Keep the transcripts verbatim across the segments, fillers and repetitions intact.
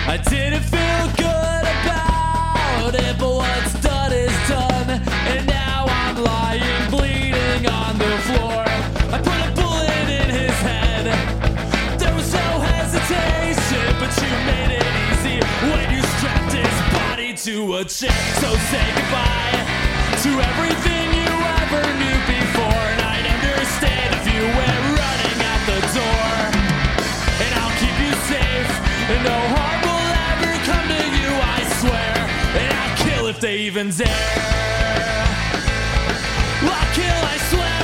I didn't feel good about it, but what's done is done. And now I'm lying bleeding on the floor. I put a bullet in his head. There was no hesitation, but you made it easy when you strapped his body to a chair. So say goodbye to everything you ever knew before, and I'd understand if you went running out the door. And I'll keep you safe, and no harm will ever come to you, I swear. And I'll kill if they even dare. I'll kill, I swear.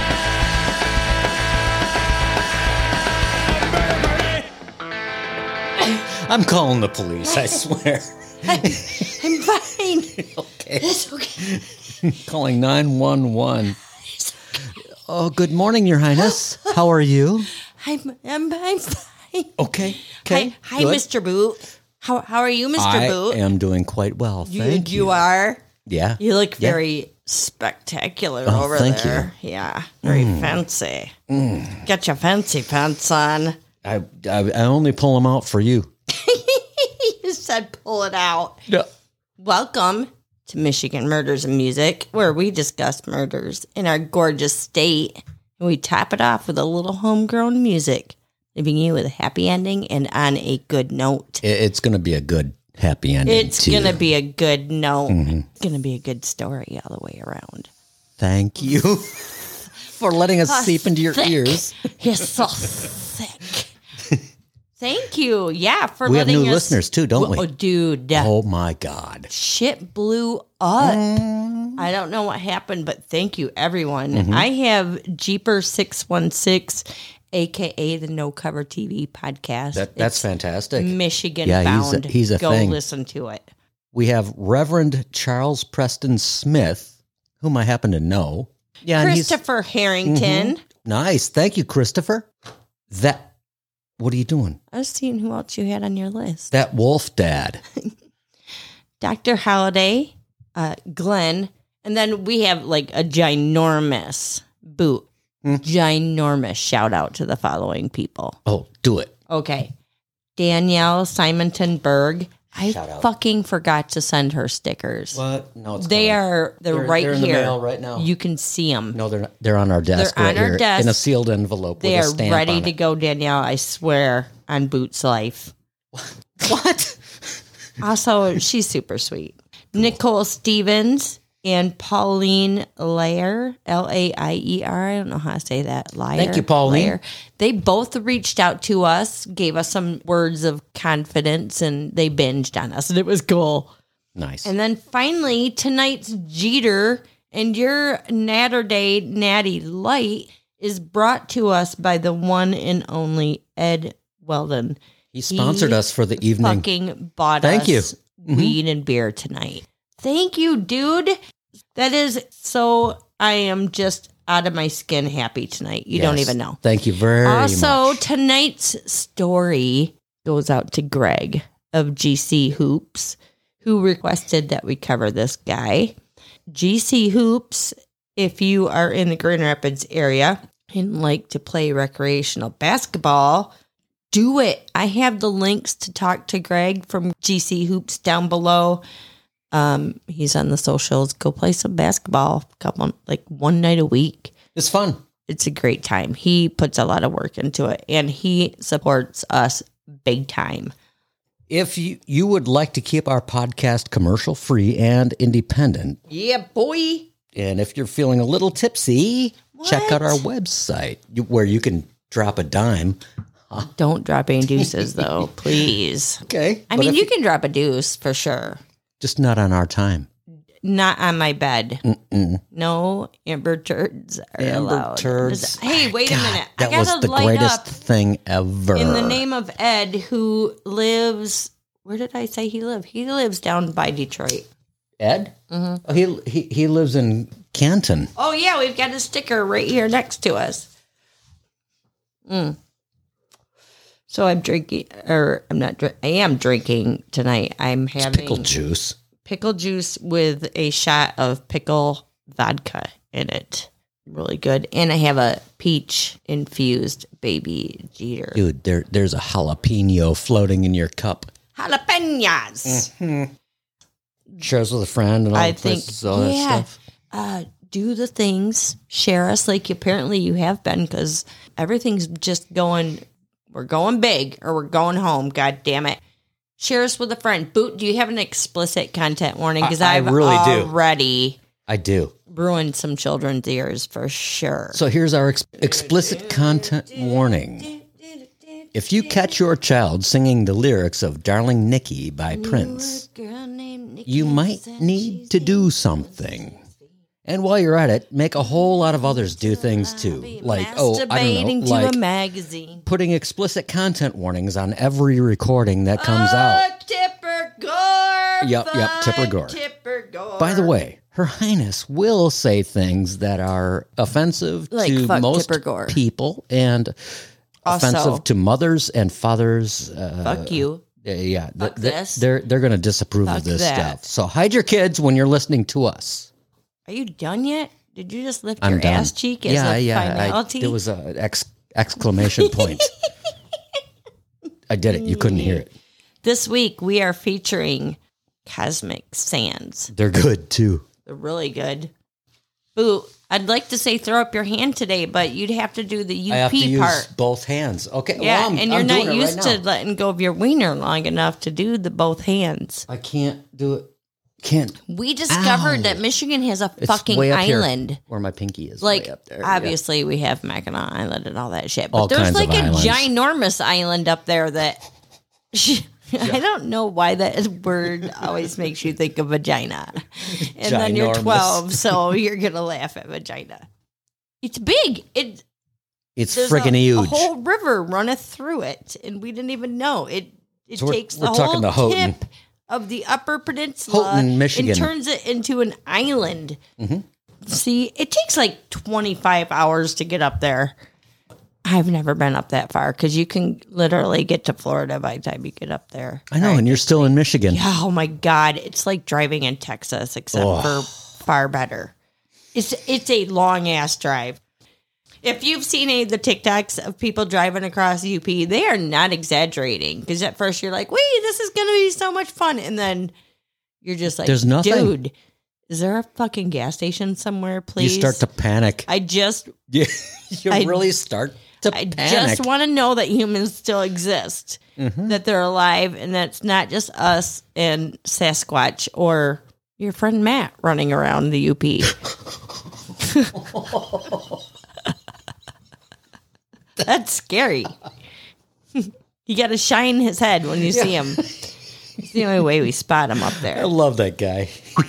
I'm calling the police, I swear. I'm fine. Okay. It's okay. Calling nine one one. Oh, good morning, Your Highness. How are you? I'm, I'm, I'm fine. Okay. Okay. Hi, hi good. Mister Boot. How how are you, Mister I Boot? am doing quite well. you, Thank you. You are? Yeah. You look Yeah. very spectacular Oh, over thank there. Yeah, very fancy. Get your fancy pants on. I, I I only pull them out for you. You said pull it out. Yeah. Welcome to Michigan Murders and Music, where we discuss murders in our gorgeous state, and we top it off with a little homegrown music, leaving you with a happy ending and on a good note. It, it's going to be a good happy ending. It's too. going to be a good note. Mm-hmm. It's going to be a good story all the way around. Thank you for letting us Oh, seep into your thick. ears. You're so thick. Thank you. Yeah, for We have letting new us- listeners too, don't we? Oh, dude. Oh my God. Shit blew up. I don't know what happened, but thank you, everyone. Mm-hmm. I have Jeeper six one six, a k a the No Cover T V podcast. That that's It's fantastic. Michigan Yeah, he's a- bound. he's a Go thing. listen to it. We have Reverend Charles Preston Smith, whom I happen to know. Yeah, and he's Christopher Harrington. nice. Thank you, Christopher. That. What are you doing? I was seeing who else you had on your list. That wolf dad. Doctor Halliday, uh, Glenn, and then we have like a ginormous boot. Hmm. Ginormous shout out to the following people. Oh, do it. Okay. Danielle Simonton Berg. I Shout out. fucking forgot to send her stickers. What? No, it's They coming. are they're, They're- right they're in the here. mail right now. You can see them. No, they're not. They're on our desk They're right on our here desk. in a sealed envelope They with a are stamp ready on to it. go, Danielle. I swear on Boots Life. What? Also, she's super sweet. Nicole Stevens and Pauline Lair, L A I E R. I don't know how to say that. Liar. Thank you, Pauline. Lair. They both reached out to us, gave us some words of confidence, and they binged on us, and it was cool. Nice. And then finally, tonight's Jeter and your Natterday Natty Light is brought to us by the one and only Ed Weldon. he sponsored he us for the evening. Fucking bought Thank us you. Mm-hmm. weed and beer tonight. Thank you, dude. That is so. I am just out of my skin happy tonight. You don't Yes. even know. Thank you very Also, much. tonight's story goes out to Greg of G C Hoops, who requested that we cover this guy. G C Hoops, if you are in the Grand Rapids area and like to play recreational basketball, do it. I have the links to talk to Greg from G C Hoops down below. Um, he's on the socials. Go play some basketball, couple like one night a week. It's fun. It's a great time. He puts a lot of work into it, and he supports us big time. If you, you would like to keep our podcast commercial free and independent, Yeah, boy. and if you're feeling a little tipsy, check out our website you- where you can drop a dime. Don't drop any deuces, though, please. Okay. I But mean, if you can drop a deuce for sure. just not on our time. Not on my bed. Mm-mm. No amber turds are Amber allowed. turds. Hey, wait God, a minute. That I gotta was the light greatest up thing ever. in the name of Ed, who lives. Where did I say he lived? He lives down by Detroit. Ed? Mm-hmm. Oh, he, he he lives in Canton. Oh yeah, we've got a sticker right here next to us. Mm. So I'm drinking, or I'm not. Dr- I am drinking tonight. I'm It's having pickle juice. pickle juice with a shot of pickle vodka in it. Really good. And I have a peach infused baby Jeter. Dude, there there's a jalapeno floating in your cup. jalapenos. Mm-hmm. Shares with a friend and all I the think, places, all that yeah. stuff. Uh, do the things. Share us like apparently you have been, because everything's just going, we're going big or we're going home. God damn it. Share us with a friend. Boot, do you have an explicit content warning? Because I- I I've really do. already I do. ruined some children's ears for sure. So here's our ex- explicit content warning. If you catch your child singing the lyrics of Darling Nikki by Prince, you might need to do something. And while you're at it, make a whole lot of others do things too. Like, oh, I Masturbating don't know, to like a magazine. putting explicit content warnings on every recording that comes out. Oh, Tipper Gore. Yep, yep, Tipper Gore. Tipper Gore. By the way, Her Highness will say things that are offensive Like, to fuck most Tipper Gore. people and Also- offensive to mothers and fathers. Uh, Fuck you. Yeah, yeah. Fuck th- th- this. They're they're going to disapprove Fuck of this that. stuff. So hide your kids when you're listening to us. Are you done yet? Did you just lift I'm your done. ass cheek as yeah, a yeah. finality? I, there was an ex, exclamation point. I did it. You couldn't hear it. This week we are featuring Cosmic Sands. They're good too. They're really good. Boo, I'd like to say throw up your hand today, but you'd have to do the U P I have to use part. both hands. Okay. Yeah, well, I'm, and you're I'm doing not it used right to now. letting go of your wiener long enough to do the both hands. I can't do it. Can't. We discovered Ow. that Michigan has a It's fucking way up here island. where my pinky is. Like, way up there. Yeah. obviously, we have Mackinac Island and all that shit. But All there's kinds of like a islands. ginormous island up there that I don't know why that word always makes you think of vagina. And then you're Ginormous. twelve, so you're going to laugh at vagina. It's big. It, It's there's friggin' a, huge. a whole river runneth through it, and we didn't even know. It It So we're- takes we're the talking whole to Houghton. tip of the Upper Peninsula Houghton, Michigan. and turns it into an island. Mm-hmm. See, it takes like twenty-five hours to get up there. I've never been up that far because you can literally get to Florida by the time you get up there. I know, Right? and you're still in Michigan. Yeah, oh my God. It's like driving in Texas, except Oh. for far better. It's it's a long ass drive. If you've seen any of the TikToks of people driving across U P, they are not exaggerating. Because at first you're like, wait, this is going to be so much fun. And then you're just like, There's nothing. dude, is there a fucking gas station somewhere, please? You start to panic. I just, Yeah, you I- really start to I panic. just want to know that humans still exist, Mhm. that they're alive, and that's not just us and Sasquatch or your friend Matt running around the U P. That's scary. You got to shine his head when you see him. It's the only way we spot him up I there. love that guy.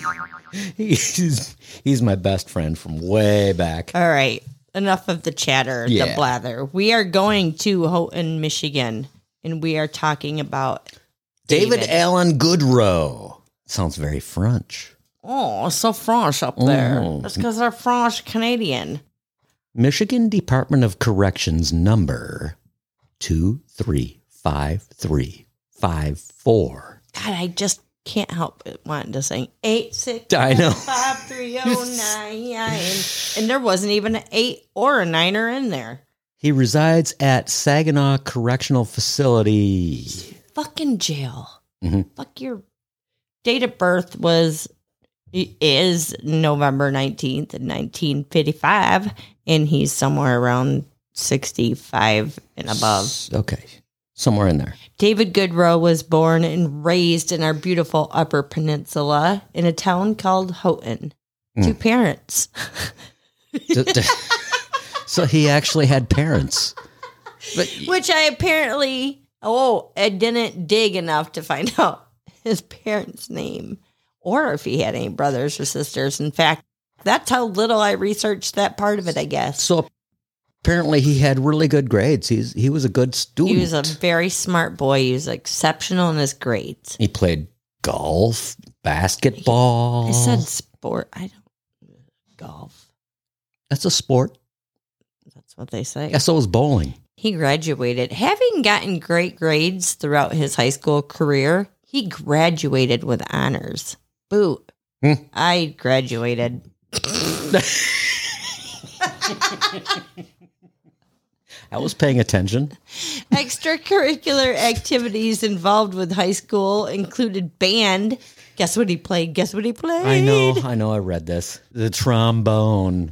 he's he's my best friend from way back. All right. Enough of the chatter, the Yeah. blather. We are going to Houghton, Michigan, and we are talking about David, David. Allen Goodrow. Sounds very French. Oh, so French up there. Oh. That's because they're French Canadian. Michigan Department of Corrections number two three five three five four. God, I just can't help but wanting to sing eight six I know. five three oh nine, and there wasn't even an eight or a niner in there. He resides at Saginaw Correctional Facility. Fucking jail. Mhm. Fuck your date of birth was is November nineteenth, nineteen fifty-five, and he's somewhere around sixty-five and above. Okay. Somewhere in there. David Goodrow was born and raised in our beautiful Upper Peninsula in a town called Houghton. Mm. Two parents. D- d- so he actually had parents. But Which I apparently, oh, I didn't dig enough to find out his parents' name or if he had any brothers or sisters. In fact, that's how little I researched that part of it, I guess. so apparently he had really good grades. He's he was a good student. He was a very smart boy. He was exceptional in his grades. He played golf, basketball. I said sport. I don't, golf. That's a sport. That's what they say. Yeah, so was bowling. He graduated. Having gotten great grades throughout his high school career, he graduated with honors. Boo. Hmm. I graduated. I was paying attention. Extracurricular activities involved with high school included band. Guess what he played? Guess what he played? I know, I know I read this. The trombone.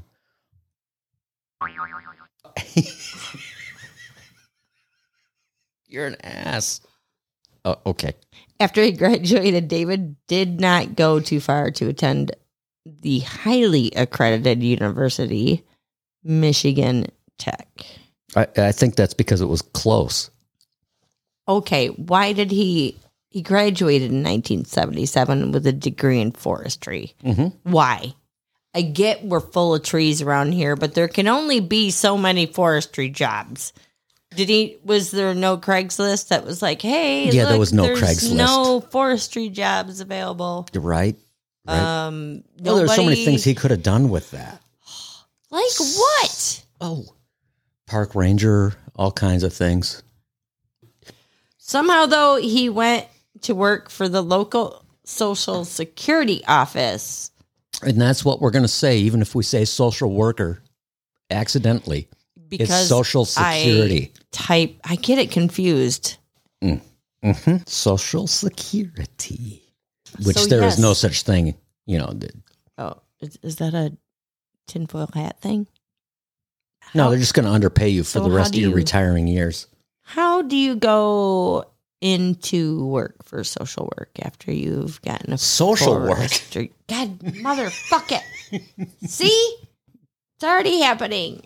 You're an ass. Oh, okay. After he graduated, David did not go too far to attend the highly accredited university, Michigan Tech. I, I think that's because it was close. Okay, why did he... He graduated in nineteen seventy-seven with a degree in forestry. Mm-hmm. Why? I get we're full of trees around here, but there can only be so many forestry jobs. Did he? Was there no Craigslist that was like, "Hey, yeah, look, there was no there's Craigslist. No forestry jobs available." You're right. right. Um, well, there's so many nobody- things he could have done with that. Like what? Oh, park ranger, all kinds of things. Somehow, though, he went to work for the local Social Security office. And that's what we're going to say, even if we say social worker accidentally. Because it's Social Security. I type, I get it confused. Mm. Mm-hmm. Social Security. Which So, there is yes. no such thing, you know. that- Oh, is, is that a tinfoil hat thing? No, How- they're just going to underpay you for So the how rest do of your you- retiring years. How do you go into work for social work after you've gotten a Social work? forestry- God, motherfuck it. See? It's already happening.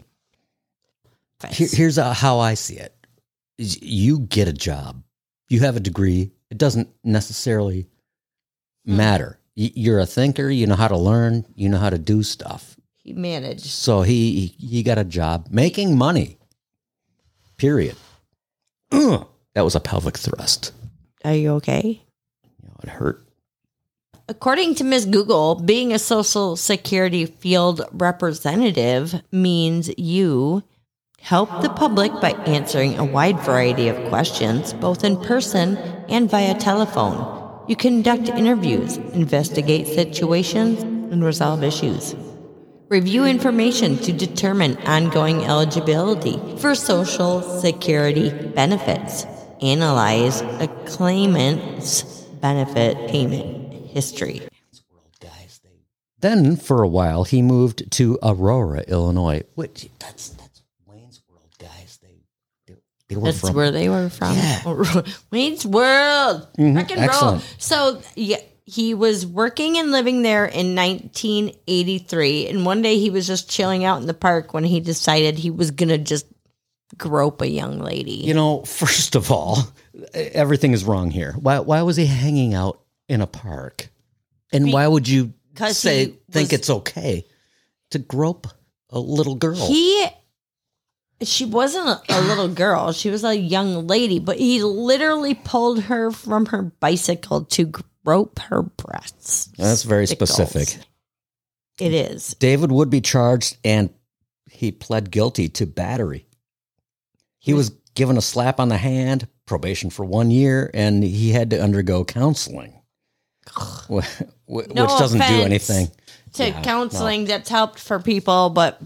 Here, here's uh, how I see it. Is you get a job. You have a degree. It doesn't necessarily matter. Y- You're a thinker. You know how to learn. You know how to do stuff. He managed. So he he got a job making money. Period. Ugh. That was a pelvic thrust. Are you okay? You know, it hurt. According to Miz Google, being a Social Security field representative means you help the public by answering a wide variety of questions, both in person and via telephone. You conduct interviews, investigate situations, and resolve issues. Review information to determine ongoing eligibility for Social Security benefits. Analyze a claimant's benefit payment history. Then, for a while, he moved to Aurora, Illinois. Which that's that's Wayne's World, guys. They they, they were That's from. where they were from. Yeah. Wayne's World. Mhm, Rock and roll. excellent. So yeah, he was working and living there in nineteen eighty-three. And one day he was just chilling out in the park when he decided he was going to just grope a young lady. You know, first of all, everything is wrong here. Why why was he hanging out in a park? And why would you 'Cause say he think was- it's okay to grope a little girl? He, she wasn't a, a little girl. She was a young lady, but he literally pulled her from her bicycle to grope her breasts. That's very Stickles. specific. It is. David would be charged, and he pled guilty to battery. He was given a slap on the hand, probation for one year, and he had to undergo counseling, wh- wh- No which doesn't do offense anything. To Yeah, counseling that's helped for people, but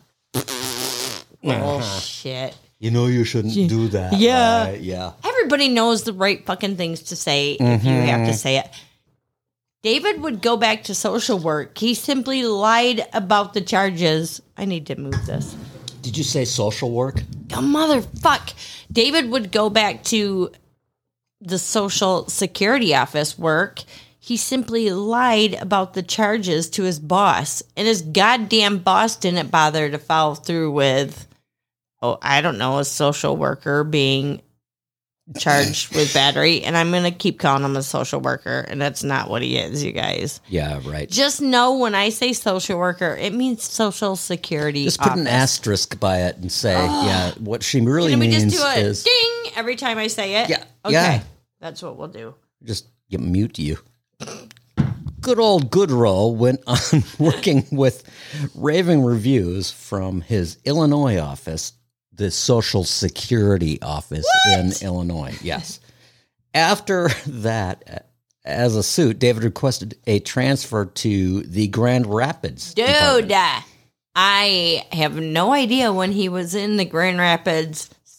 bullshit. You know you shouldn't do that. Yeah. right? Yeah. Everybody knows the right fucking things to say if you have to say it. David would go back to social work. He simply lied about the charges. I need to move this. Did you say social work? Oh, motherfuck. David would go back to the Social Security office work. He simply lied about the charges to his boss, and his goddamn boss didn't bother to follow through with, oh, I don't know, a social worker being charged with battery. And I'm going to keep calling him a social worker, and that's not what he is, you guys. Yeah, right. Just know when I say social worker, it means Social Security Just put an office. asterisk by it and say, yeah, what she really Can we means just do a is ding every time I say it? Yeah, Okay. yeah. That's what we'll do. just you mute you. Good old Goodrow went on working with raving reviews from his Illinois office, the Social Security office in Illinois. Yes. After that, as a suit, David requested a transfer to the Grand Rapids Dude, department. uh, I have no idea when he was in the Grand Rapids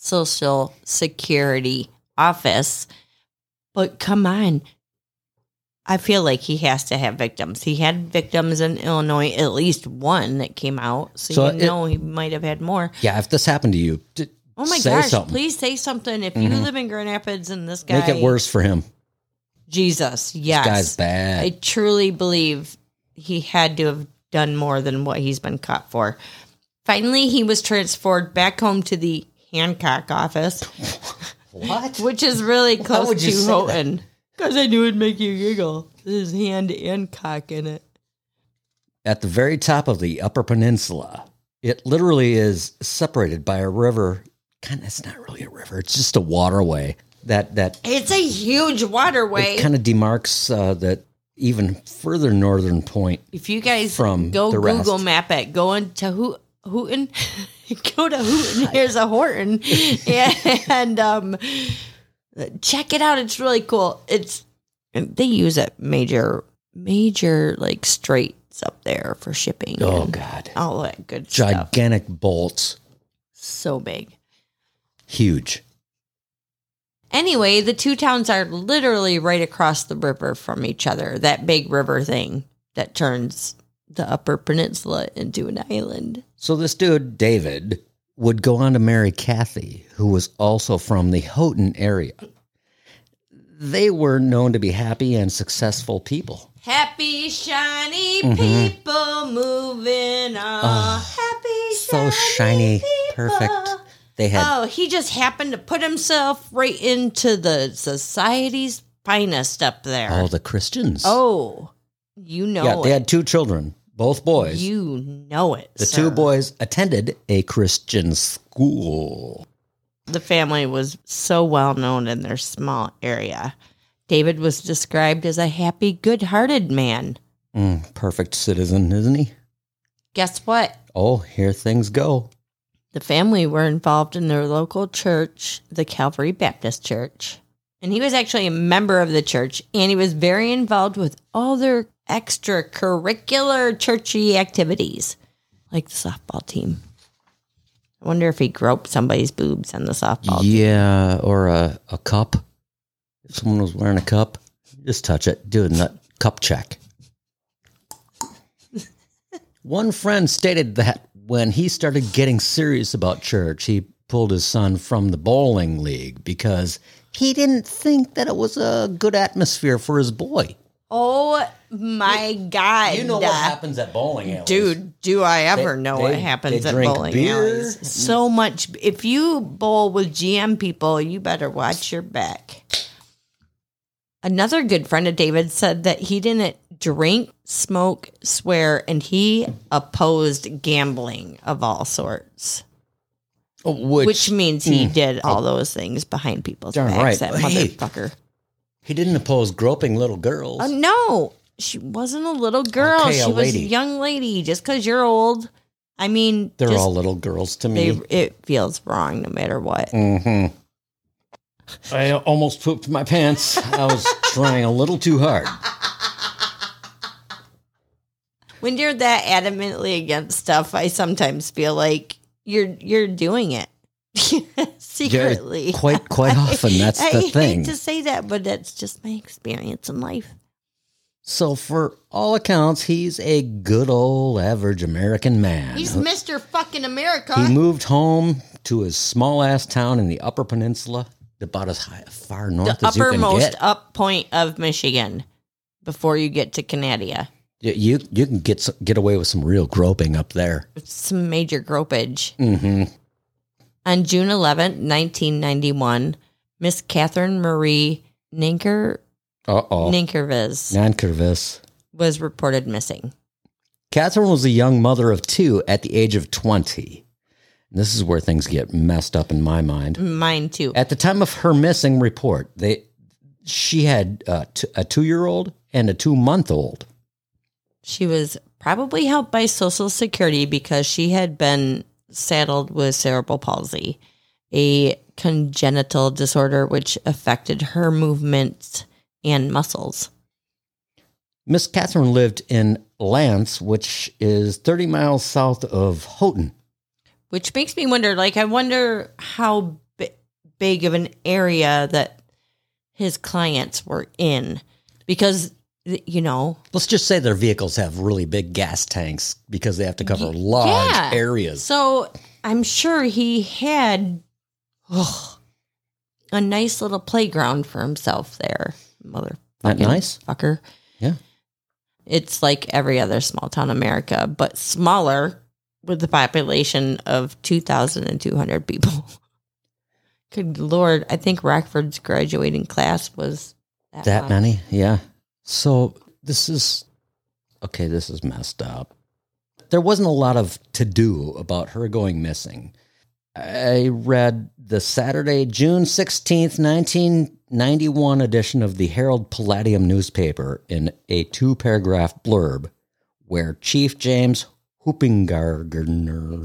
Social Security office. But come on. I feel like he has to have victims. He had victims in Illinois, at least one that came out. So, So you it- know he might have had more. Yeah, if this happened to you, d- Oh my say gosh, something. please say something. If you live in Grand Rapids and this guy... Make it worse for him. Jesus, yes. This guy's bad. I truly believe he had to have done more than what he's been caught for. Finally, he was transferred back home to the Hancock office, What? which is really close would you to say Houghton. Because I knew it'd make you giggle. There's hand and cock in it. At the very top of the Upper Peninsula, it literally is separated by a river. Kind of, it's not really a river. It's just a waterway that that It's a huge waterway. kind of demarks uh, that even further northern point. If you guys from go the Google rest. map it, go into Ho- Houghton, go to Houghton, here's a Horton, and um, check it out. It's really cool. It's they use it major, major like straits up there for shipping. Oh and God! all that good stuff. Gigantic bolts, So big. huge. Anyway, the two towns are literally right across the river from each other. That big river thing that turns the Upper Peninsula into an island. So this dude David would go on to marry Kathy, who was also from the Houghton area. They were known to be happy and successful people. Happy, shiny Mm-hmm. people moving on. Happy, So shiny, shiny, people. perfect. They had Oh, he just happened to put himself right into the society's finest up there. all the Christians. Oh, you know yeah, it. they had two children, both boys. You know it. the sir. two boys attended a Christian school. The family was so well known in their small area. David was described as a happy, good-hearted man. Mm, perfect citizen, isn't he? Guess what? Oh, here things go. The family were involved in their local church, the Calvary Baptist Church. And he was actually a member of the church, and he was very involved with all their extracurricular churchy activities, like the softball team. I wonder if he groped somebody's boobs on the softball team. Yeah, or a, a cup. If someone was wearing a cup, just touch it. Do a nut cup check. One friend stated that when he started getting serious about church, he pulled his son from the bowling league because he didn't think that it was a good atmosphere for his boy. Oh, my God. happens at bowling alleys. Dude, do I ever They- know they- what happens they at drink bowling beer. alleys? So much. If you bowl with G M people, you better watch your back. Another good friend of David said that he didn't drink, smoke, swear, and he opposed gambling of all sorts. Which, Which, means he did all those things behind people's Darn backs, right. that Hey. motherfucker. he didn't oppose groping little girls. Oh, no, she wasn't a little girl. Okay, a she was a lady. young lady. Just because you're old, I mean, They're just, all little girls to they, me. it feels wrong no matter what. Mm-hmm. I almost pooped my pants. I was trying a little too hard. When you're that adamantly against stuff, I sometimes feel like you're you're doing it secretly. Yeah, quite quite often. That's I, the I thing. hate to say that, but that's just my experience in life. So, for all accounts, he's a good old average American man. He's Mister Fucking America. He moved home to his small ass town in the Upper Peninsula, about as high, far north the as you can uppermost get. up point of Michigan before you get to Canada. You you, you can get s- get away with some real groping up there. It's some major gropage. Mm-hmm. On June eleventh, nineteen ninety-one, Miss Catherine Marie Ninker Uh oh. Ninkervis Nankervis. was reported missing. Catherine was a young mother of two at the age of twenty. This is where things get messed up in my mind. Mine too. At the time of her missing report, they she had uh, t- a two-year-old and a two-month-old. She was probably helped by Social Security because she had been saddled with cerebral palsy, a congenital disorder which affected her movements and muscles. Miss Catherine lived in Lance, which is thirty miles south of Houghton. Which makes me wonder, like, I wonder how big of an area that his clients were in because, you know. Let's just say their vehicles have really big gas tanks because they have to cover large yeah. areas. So I'm sure he had oh, a nice little playground for himself there. Motherfucking That nice? fucker. Yeah. It's like every other small town America, but smaller with the population of two thousand two hundred people. Good Lord. I think Rockford's graduating class was that, That much. many? Yeah. So this is, okay, this is messed up. There wasn't a lot of to-do about her going missing. I read the Saturday, June sixteenth, nineteen ninety-one edition of the Herald Palladium newspaper in a two-paragraph blurb where Chief James Hoopengarner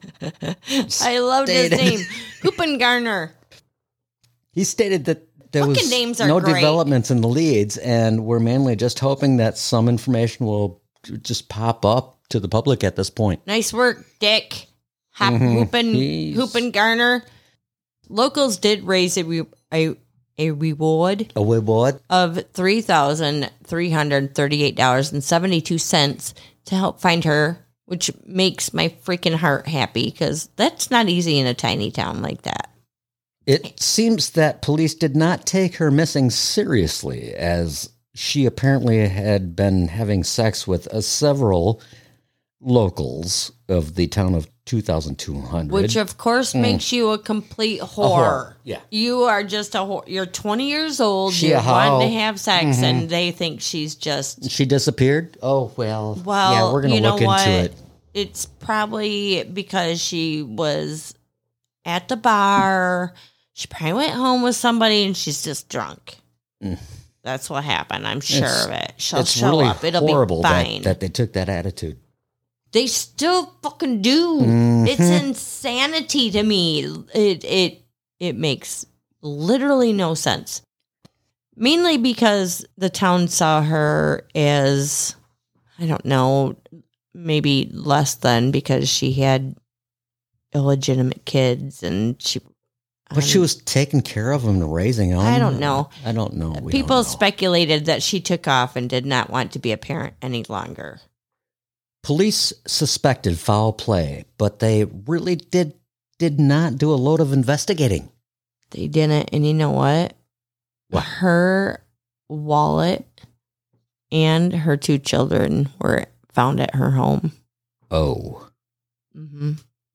I loved his stated- name. Hoopengarner. He stated that there Fucking was names are no great. developments in the leads, and we're mainly just hoping that some information will just pop up to the public at this point. Nice work, Dick. Hop, Mhm. Hoopen, He's- Hoopengarner. Locals did raise a, re- a, a reward A what? of three thousand three hundred thirty-eight dollars and seventy-two cents to help find her, which makes my freaking heart happy because that's not easy in a tiny town like that. It seems that police did not take her missing seriously, as she apparently had been having sex with uh, several locals of the town of two thousand two hundred. Which, of course, makes you a complete whore. whore, yeah. You are just a whore. You're twenty years old. She you're a hoe. wanting to have sex, and they think she's just... She disappeared? Oh, well. Well, yeah, we're going you to know look what? into it. It's probably because she was at the bar. She probably went home with somebody and she's just drunk. Mm. That's what happened. I'm sure It's- of it. She'll It's show really up. It'll horrible be fine. that, that they took that attitude. They still fucking do. Mhm. It's insanity to me. It it it makes literally no sense. Mainly because the town saw her as, I don't know, maybe less than because she had illegitimate kids and she. But she was taking care of them and raising them. I don't know. I don't know. We People don't know. speculated that she took off and did not want to be a parent any longer. Police suspected foul play, but they really did did not do a load of investigating. They didn't, and you know what? What? Her wallet and her two children were found at her home. Oh. Mm-hmm.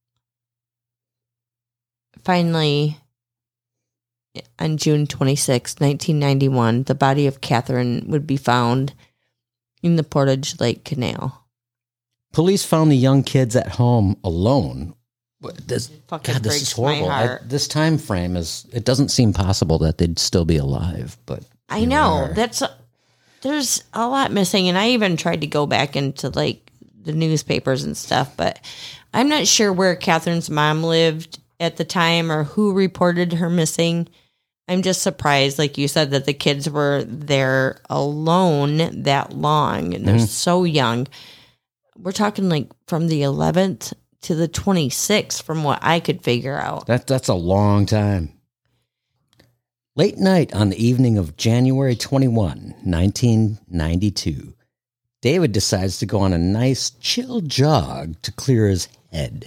Finally, on June twenty-sixth, nineteen ninety-one, the body of Catherine would be found in the Portage Lake Canal. Police found the young kids at home alone. But This, Fucking God, this breaks is horrible. my I, heart. this time frame is, it doesn't seem possible that they'd still be alive, but I here we know are. that's there's a lot missing, and I even tried to go back into like the newspapers and stuff, but I'm not sure where Catherine's mom lived at the time or who reported her missing. I'm just surprised, like you said, that the kids were there alone that long, and they're Mhm. so young. We're talking like from the eleventh to the twenty-sixth, from what I could figure out. That, that's a long time. Late night on the evening of January twenty-first, nineteen ninety-two, David decides to go on a nice, chill jog to clear his head.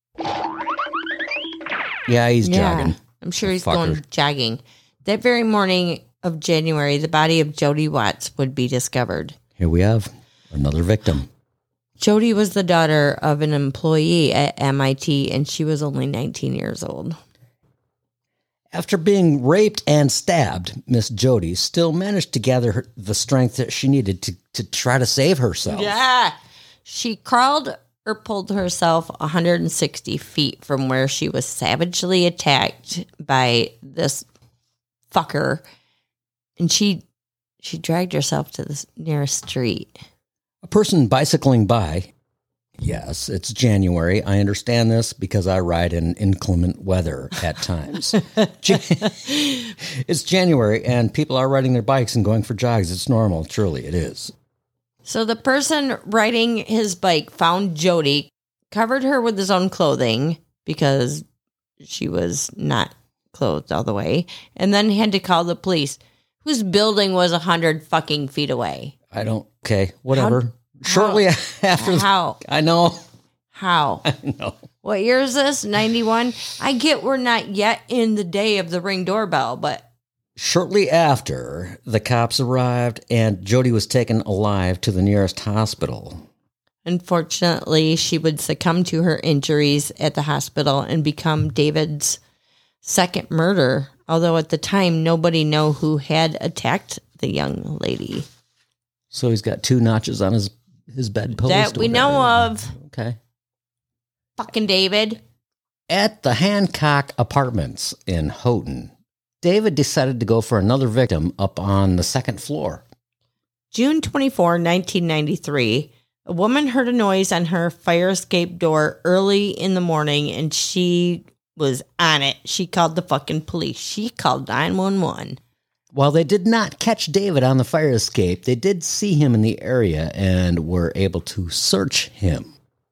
Yeah, he's jogging. I'm sure he's Fucker. going jogging. That very morning of January, the body of Jody Watts would be discovered. Here we have another victim. Jody was the daughter of an employee at M I T, and she was only nineteen years old. After being raped and stabbed, Miss Jody still managed to gather her, the strength that she needed to, to try to save herself. Yeah. She crawled or pulled herself one hundred sixty feet from where she was savagely attacked by this fucker. And she she dragged herself to the nearest street. A person bicycling by, yes, it's January. I understand this because I ride in inclement weather at times. Ja- it's January and people are riding their bikes and going for jogs. It's normal. Truly, it is. So the person riding his bike found Jody, covered her with his own clothing because she was not closed all the way, and then had to call the police, whose building was a hundred fucking feet away. I don't, okay, whatever. How, Shortly how, after. How? I know. How? I know. What year is this? ninety-one? I get we're not yet in the day of the Ring doorbell, but. Shortly after, the cops arrived and Jody was taken alive to the nearest hospital. Unfortunately, she would succumb to her injuries at the hospital and become David's second murder, although at the time, nobody knew who had attacked the young lady. So he's got two notches on his, his bedpost? That we know of. Okay. Fucking David. At the Hancock Apartments in Houghton, David decided to go for another victim up on the second floor. June twenty-fourth, nineteen ninety-three, a woman heard a noise on her fire escape door early in the morning, and she was on it. She called the fucking police. She called nine one one. While they did not catch David on the fire escape, they did see him in the area and were able to search him.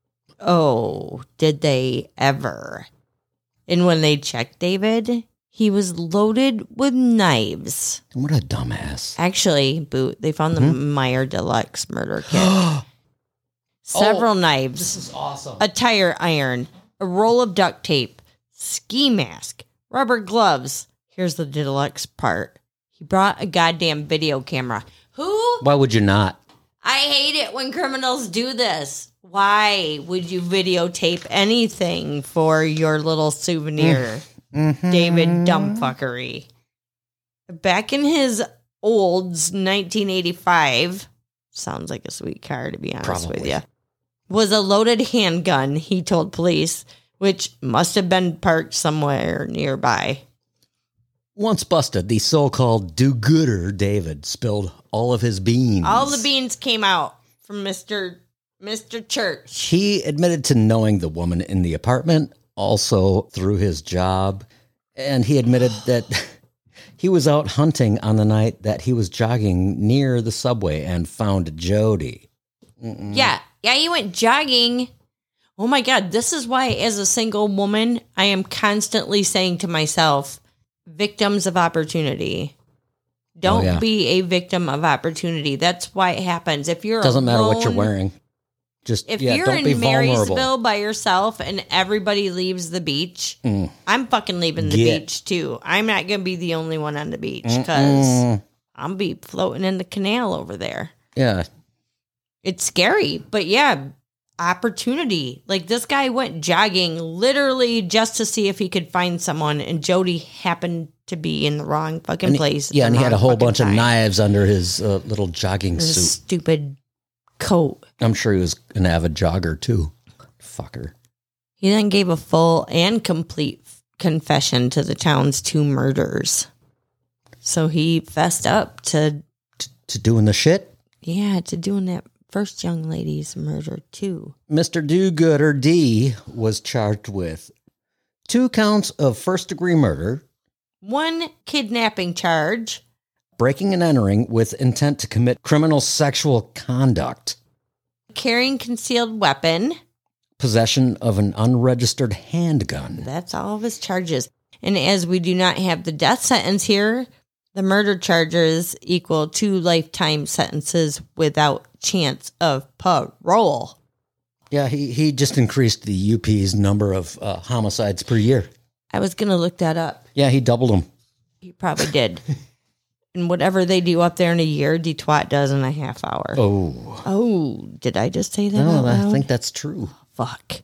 Oh, did they ever? And when they checked David, he was loaded with knives. What a dumbass. Actually, Boot, they found the Mm-hmm. Meyer Deluxe murder kit. Several Oh, knives. This is awesome. A tire iron, a roll of duct tape, ski mask, rubber gloves. Here's the deluxe part. He brought a goddamn video camera. Who? Why would you not? I hate it when criminals do this. Why would you videotape anything for your little souvenir? Mm-hmm. David dumbfuckery. Back in his olds, nineteen eighty-five, sounds like a sweet car to be honest Probably. with you, was a loaded handgun, he told police, which must have been parked somewhere nearby. Once busted, the so-called do-gooder David spilled all of his beans. All the beans came out from Mister Mister Church. He admitted to knowing the woman in the apartment, also through his job, and he admitted that he was out hunting on the night that he was jogging near the subway and found Jody. Mm-mm. Yeah, yeah, he went jogging. Oh my God, this is why as a single woman, I am constantly saying to myself, victims of opportunity. Don't Oh, yeah. be a victim of opportunity. That's why it happens. If you're Doesn't matter what you're alone- wearing. Just If yeah, you're don't be in vulnerable. Marysville by yourself and everybody leaves the beach, Mm. I'm fucking leaving the Get- beach too. I'm not going to be the only one on the beach because Mm-mm. I'm be floating in the canal over there. Yeah, It's scary, but yeah, opportunity. Like this guy went jogging literally just to see if he could find someone, and Jody happened to be in the wrong fucking and he- place. at yeah, the and he had a wrong whole fucking bunch time. of knives under his uh, little jogging His suit. stupid coat. I'm sure he was an avid jogger too. Fucker. He then gave a full and complete confession to the town's two murders. So he fessed up to, To doing the shit? yeah, to doing that first young lady's murder too. Mister Do-Gooder D was charged with two counts of first-degree murder, One kidnapping charge, breaking and entering with intent to commit criminal sexual conduct, carrying concealed weapon. possession of an unregistered handgun. That's all of his charges. And as we do not have the death sentence here, the murder charges equal two lifetime sentences without chance of parole. Yeah, he, he just increased the U P's number of uh, homicides per year. I was going to look that up. Yeah, he doubled them. He probably did. And whatever they do up there in a year, Detroit does in a half hour. Oh. Oh, did I just say that No, out I loud? think that's true. Fuck.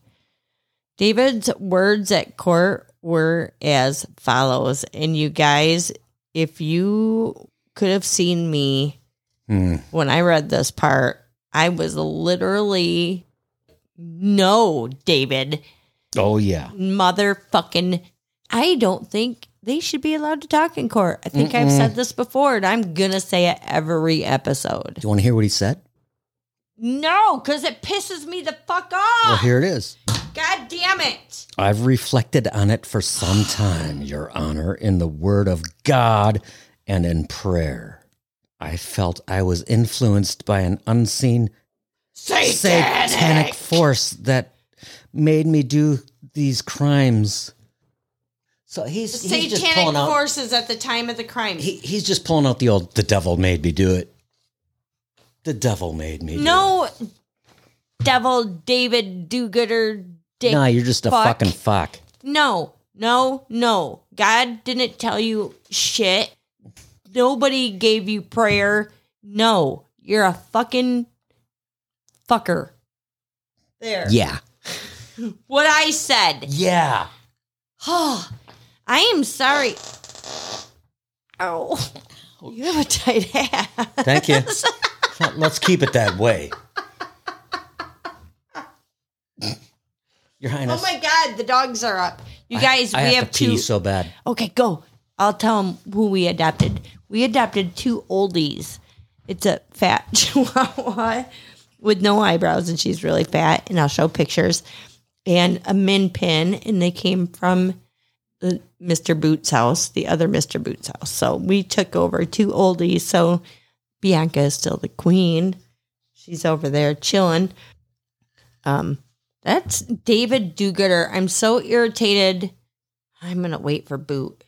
David's words at court were as follows. And you guys, if you could have seen me Hmm. when I read this part, I was literally, no, David, Oh, yeah. motherfucking, I don't think they should be allowed to talk in court. I think I've said this before, and I'm going to say it every episode. Do you want to hear what he said? No, because it pisses me the fuck off. Well, here it is. God damn it. I've reflected on it for some time, Your Honor, in the Word of God and in prayer. I felt I was influenced by an unseen Satanic. satanic force that made me do these crimes. So he's, he's just Satanic pulling out. forces at the time of the crime. He, he's just pulling out the old, the devil made me do it. The devil made me do no, devil David do-gooder dick. No, you're just a fuck. fucking fuck. No, no, no. God didn't tell you shit. Nobody gave you prayer. No, you're a fucking fucker. There. Yeah. What I said. Yeah. Oh, I am sorry. Oh, you have a tight ass. Thank you. Let's keep it that way. Your Highness. Oh my God, the dogs are up. You guys, I, I we have, have to pee two. so bad. Okay, go. I'll tell them who we adopted. We adopted two oldies. It's a fat chihuahua with no eyebrows, and she's really fat, and I'll show pictures, and a min pin, and they came from the Mister Boots' house, the other Mister Boots' house. So we took over two oldies. So Bianca is still the queen. She's over there chilling. Um, that's David do-gooder. I'm so irritated. I'm going to wait for Boot.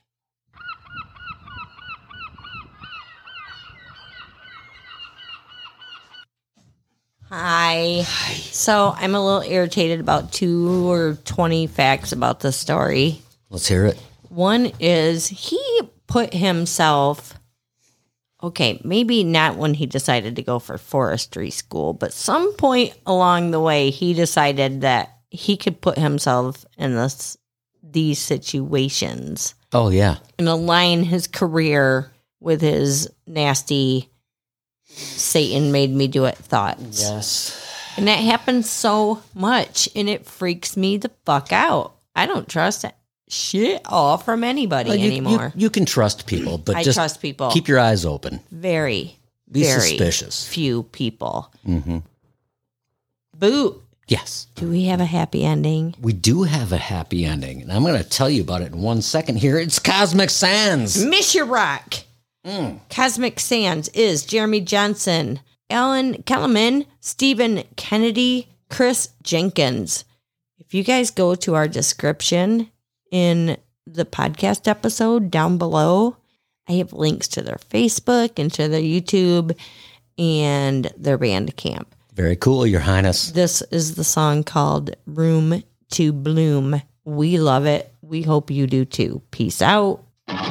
Hi. Hi. So I'm a little irritated about two or twenty facts about the story. Let's hear it. One is he put himself, okay, maybe not when he decided to go for forestry school, but some point along the way, he decided that he could put himself in this these situations. Oh, yeah. And align his career with his nasty Satan made me do it thoughts. Yes. And that happens so much, and it freaks me the fuck out. I don't trust shit off from anybody Well, you, anymore. You, you can trust people, but I just trust people. keep your eyes open. Very, Be very suspicious. few people. Mm-hmm. Boot. Yes. Do we have a happy ending? We do have a happy ending, and I'm going to tell you about it in one second here. It's Cosmic Sands. Miss Your Rock. Mm. Cosmic Sands is Jeremy Johnson, Alan Kellerman, Stephen Kennedy, Chris Jenkins. If you guys go to our description in the podcast episode down below, I have links to their Facebook and to their YouTube and their Bandcamp. Very cool, Your Highness. This is the song called Room to Bloom. We love it. We hope you do too. Peace out.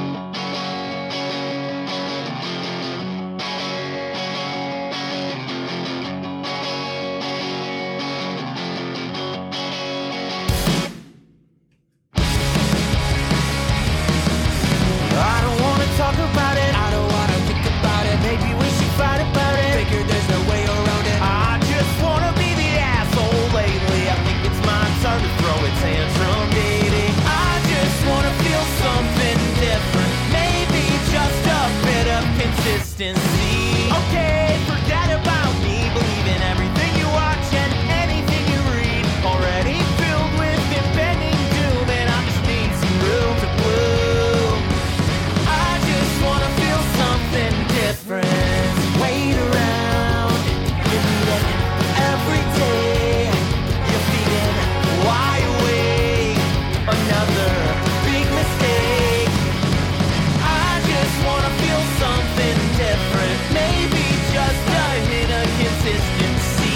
Okay, forget about me. Believe in everything you watch and anything you read. Already filled with impending doom, and I just need some room to bloom. I just wanna feel something different. Wait around, you're needing every day. You're feeding wide awake. Another big mistake. I just wanna feel something different, maybe just a hint of consistency.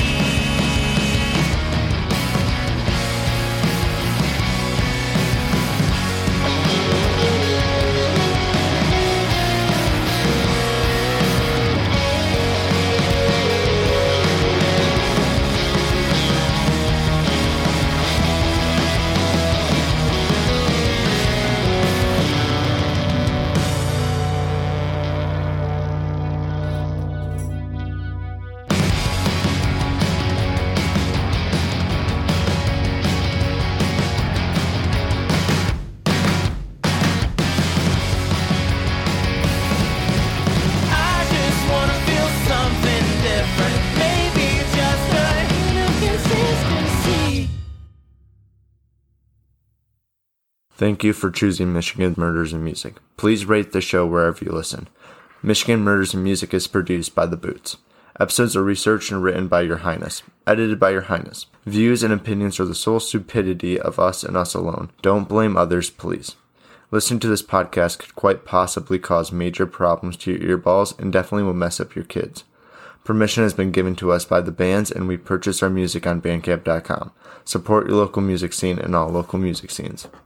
I just wanna feel something different, maybe just a hint of consistency. Thank you for choosing Michigan Murders and Music. Please rate the show wherever you listen. Michigan Murders and Music is produced by The Boots. Episodes are researched and written by Your Highness. Edited by Your Highness. Views and opinions are the sole stupidity of us and us alone. Don't blame others, please. Listening to this podcast could quite possibly cause major problems to your earballs and definitely will mess up your kids. Permission has been given to us by the bands, and we purchase our music on bandcamp dot com. Support your local music scene and all local music scenes.